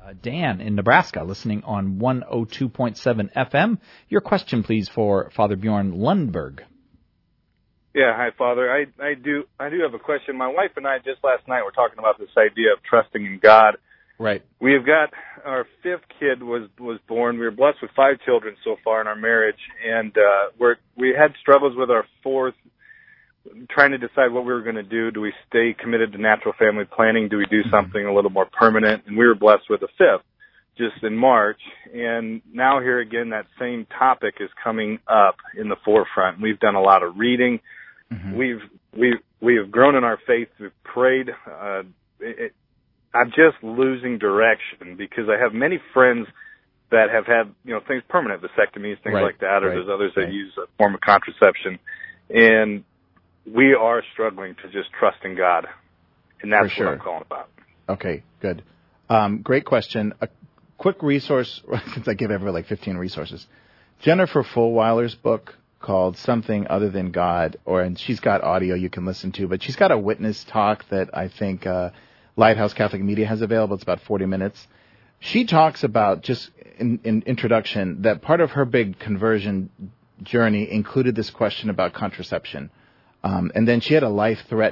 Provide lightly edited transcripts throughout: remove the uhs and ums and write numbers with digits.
Dan in Nebraska, listening on 102.7 FM. Your question, please, for Father Bjorn Lundberg. Yeah, hi, Father. I do have a question. My wife and I just last night were talking about this idea of trusting in God. Right. We have got our fifth kid was born. We were blessed with 5 children so far in our marriage, and we had struggles with our fourth, trying to decide what we were going to do. Do we stay committed to natural family planning? Do we do something a little more permanent? And we were blessed with a fifth just in March, and now here again that same topic is coming up in the forefront. We've done a lot of reading. We have grown in our faith. We've prayed. I'm just losing direction because I have many friends that have had, things permanent, vasectomies, things like that, or there's others that use a form of contraception. And we are struggling to just trust in God. And that's what I'm calling about. Okay, good. Great question. A quick resource, since I give everyone like 15 resources. Jennifer Fulwiler's book called Something Other Than God, and she's got audio you can listen to, but she's got a witness talk that I think Lighthouse Catholic Media has available. It's about 40 minutes. She talks about, just in introduction, that part of her big conversion journey included this question about contraception. And then she had has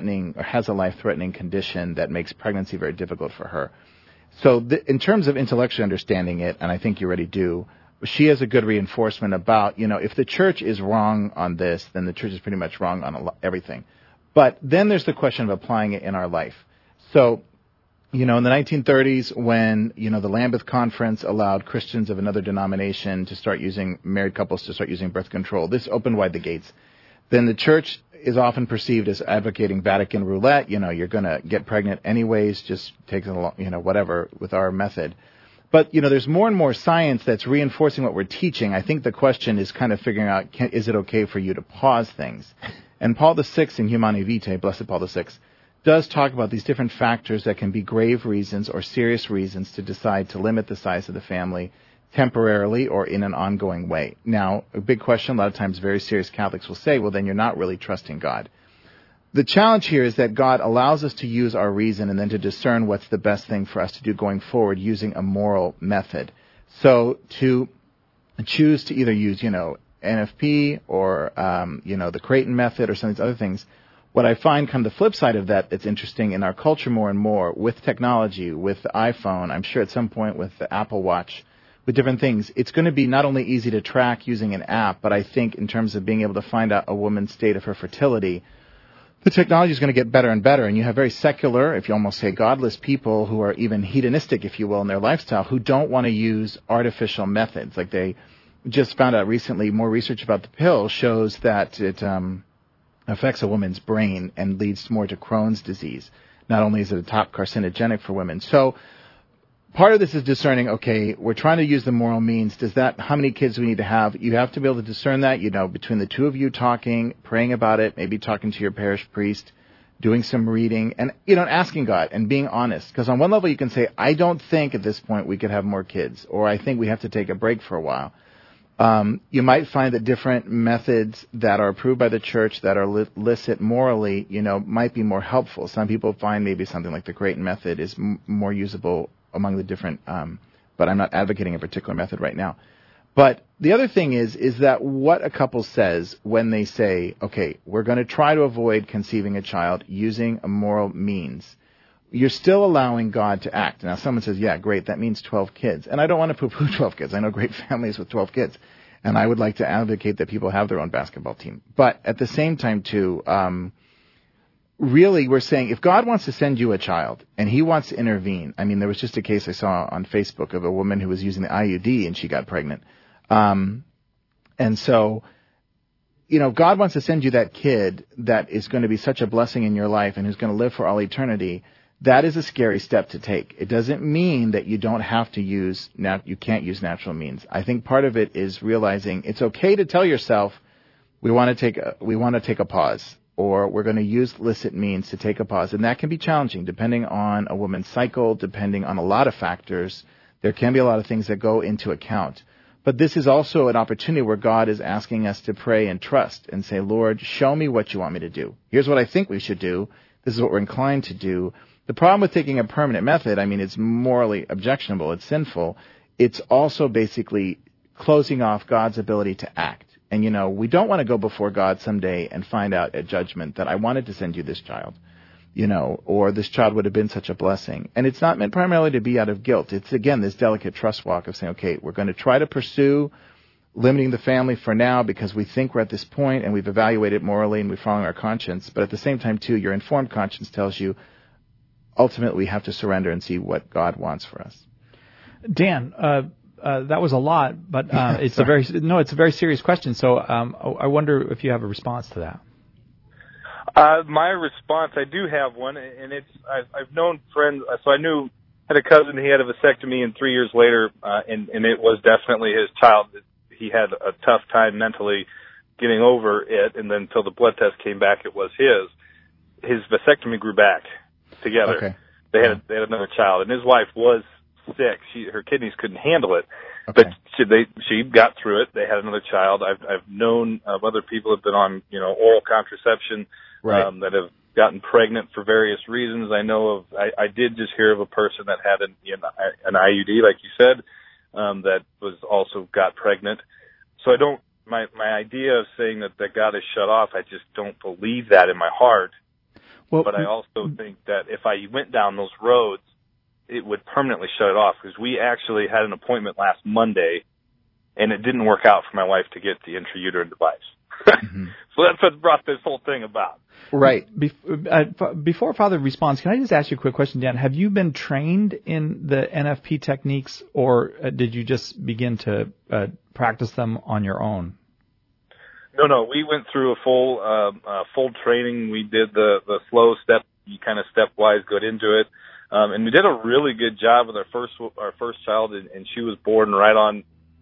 a life-threatening condition that makes pregnancy very difficult for her. So in terms of intellectually understanding it, and I think you already do, she has a good reinforcement about, if the church is wrong on this, then the church is pretty much wrong on everything. But then there's the question of applying it in our life. So, in the 1930s, when, the Lambeth Conference allowed Christians of another denomination to start married couples to start using birth control, this opened wide the gates. Then the church is often perceived as advocating Vatican roulette. You're going to get pregnant anyways, just take it along, whatever, with our method. But, there's more and more science that's reinforcing what we're teaching. I think the question is kind of figuring out, is it okay for you to pause things? And Paul VI in Humanae Vitae, Blessed Paul VI, does talk about these different factors that can be grave reasons or serious reasons to decide to limit the size of the family temporarily or in an ongoing way. Now, a big question, a lot of times very serious Catholics will say, well, then you're not really trusting God. The challenge here is that God allows us to use our reason and then to discern what's the best thing for us to do going forward using a moral method. So to choose to either use, NFP or, the Creighton method or some of these other things, what I find kind of the flip side of that that's interesting in our culture more and more with technology, with the iPhone, I'm sure at some point with the Apple Watch, with different things, it's going to be not only easy to track using an app, but I think in terms of being able to find out a woman's state of her fertility, the technology is going to get better and better, and you have very secular, if you almost say godless people who are even hedonistic, if you will, in their lifestyle, who don't want to use artificial methods. Like they just found out recently, more research about the pill shows that it affects a woman's brain and leads more to Crohn's disease. Not only is it a top carcinogenic for women. So part of this is discerning, okay, we're trying to use the moral means. How many kids do we need to have? You have to be able to discern that, between the two of you talking, praying about it, maybe talking to your parish priest, doing some reading, and, asking God and being honest. Because on one level you can say, I don't think at this point we could have more kids, or I think we have to take a break for a while. You might find that different methods that are approved by the church that are licit morally, might be more helpful. Some people find maybe something like the Creighton method is more usable among the different, but I'm not advocating a particular method right now. But the other thing is that what a couple says when they say, okay, we're going to try to avoid conceiving a child using a moral means, you're still allowing God to act. Now, someone says, yeah, great, that means 12 kids. And I don't want to poo-poo 12 kids. I know great families with 12 kids. And I would like to advocate that people have their own basketball team. But at the same time, too, really, we're saying if God wants to send you a child and he wants to intervene, I mean, there was just a case I saw on Facebook of a woman who was using the IUD and she got pregnant. And so, God wants to send you that kid that is going to be such a blessing in your life and who's going to live for all eternity. That is a scary step to take. It doesn't mean that you don't have to you can't use natural means. I think part of it is realizing it's okay to tell yourself we want to take a pause, or we're going to use licit means to take a pause. And that can be challenging depending on a woman's cycle, depending on a lot of factors. There can be a lot of things that go into account. But this is also an opportunity where God is asking us to pray and trust and say, Lord, show me what you want me to do. Here's what I think we should do. This is what we're inclined to do. The problem with taking a permanent method, I mean, it's morally objectionable, it's sinful. It's also basically closing off God's ability to act. And, we don't want to go before God someday and find out at judgment that I wanted to send you this child, or this child would have been such a blessing. And it's not meant primarily to be out of guilt. It's, again, this delicate trust walk of saying, okay, we're going to try to pursue limiting the family for now because we think we're at this point and we've evaluated morally and we're following our conscience. But at the same time, too, your informed conscience tells you ultimately we have to surrender and see what God wants for us. Dan, that was a lot, but it's a very serious question. So I wonder if you have a response to that. My response, I do have one, and I've known friends. So I had a cousin. He had a vasectomy, and 3 years later, and it was definitely his child. He had a tough time mentally getting over it, and then until the blood test came back, it was his. His vasectomy grew back together. Okay. They had another child, and his wife was sick. Her kidneys couldn't handle it, okay. but she got through it. They had another child. I've known of other people who've been on oral contraception, right. That have gotten pregnant for various reasons. I know of. I did just hear of a person that had an IUD, like you said, that was also got pregnant. So I don't. My idea of saying that God is shut off, I just don't believe that in my heart. Well, but I also think that if I went down those roads, it would permanently shut it off, because we actually had an appointment last Monday, and it didn't work out for my wife to get the intrauterine device. Mm-hmm. So that's what brought this whole thing about. Right. Before Father responds, can I just ask you a quick question, Dan? Have you been trained in the NFP techniques, or did you just begin to practice them on your own? No. We went through a full training. We did the slow step, you kind of stepwise got into it. And we did a really good job with our first child, and she was born right on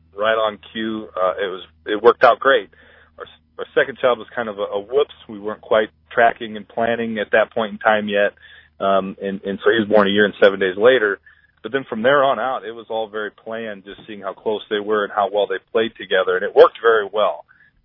cue. It worked out great. Our second child was kind of a whoops. We weren't quite tracking and planning at that point in time yet, and so he was born a year and 7 days later. But then from there on out, it was all very planned, just seeing how close they were and how well they played together, and it worked very well.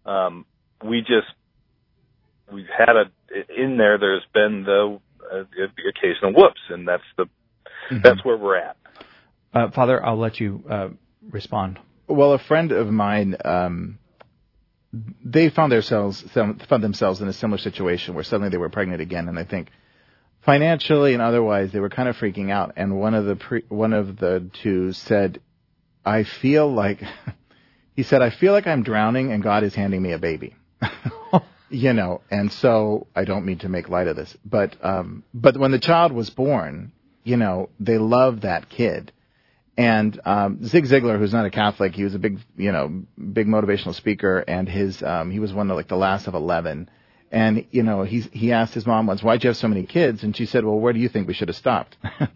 We've had in there. There's been the occasional whoops, and that's where we're at. Father, I'll let you respond. Well, a friend of mine, they found themselves in a similar situation where suddenly they were pregnant again, and I think financially and otherwise they were kind of freaking out. And one of the two said, "I feel like," he said, "I feel like I'm drowning and God is handing me a baby." And so I don't mean to make light of this, but when the child was born, they loved that kid. And Zig Ziglar, who's not a Catholic, he was a big motivational speaker, and he was one of the last of 11. And he asked his mom once, "Why'd you have so many kids?" And she said, "Well, where do you think we should have stopped?"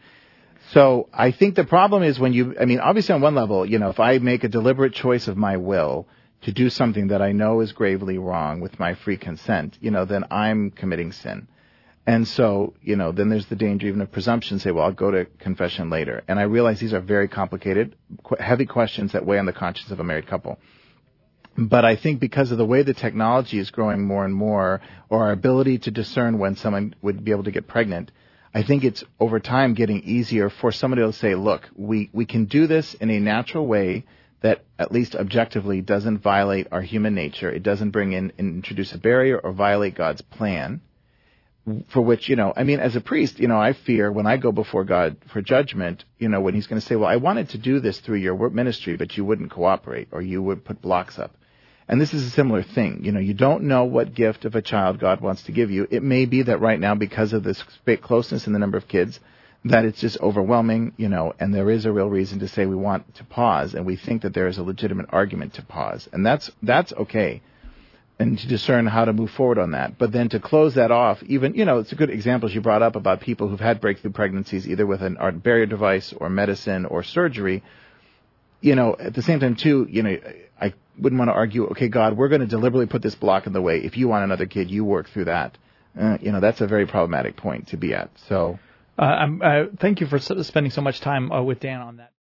So I think the problem is obviously on one level, if I make a deliberate choice of my will to do something that I know is gravely wrong with my free consent, then I'm committing sin. And so, then there's the danger even of presumption, say, well, I'll go to confession later. And I realize these are very complicated, heavy questions that weigh on the conscience of a married couple. But I think because of the way the technology is growing more and more, or our ability to discern when someone would be able to get pregnant, I think it's over time getting easier for somebody to say, look, we can do this in a natural way that at least objectively doesn't violate our human nature. It doesn't introduce a barrier or violate God's plan. For which, as a priest, I fear when I go before God for judgment, when he's going to say, well, I wanted to do this through your ministry, but you wouldn't cooperate, or you would put blocks up. And this is a similar thing. You don't know what gift of a child God wants to give you. It may be that right now, because of this closeness in the number of kids, that it's just overwhelming, and there is a real reason to say we want to pause, and we think that there is a legitimate argument to pause. And that's okay. And to discern how to move forward on that. But then to close that off, even, it's a good example you brought up about people who've had breakthrough pregnancies, either with an art barrier device or medicine or surgery. At the same time, too, I wouldn't want to argue, okay, God, we're going to deliberately put this block in the way. If you want another kid, you work through that. That's a very problematic point to be at. So, thank you for spending so much time with Dan on that.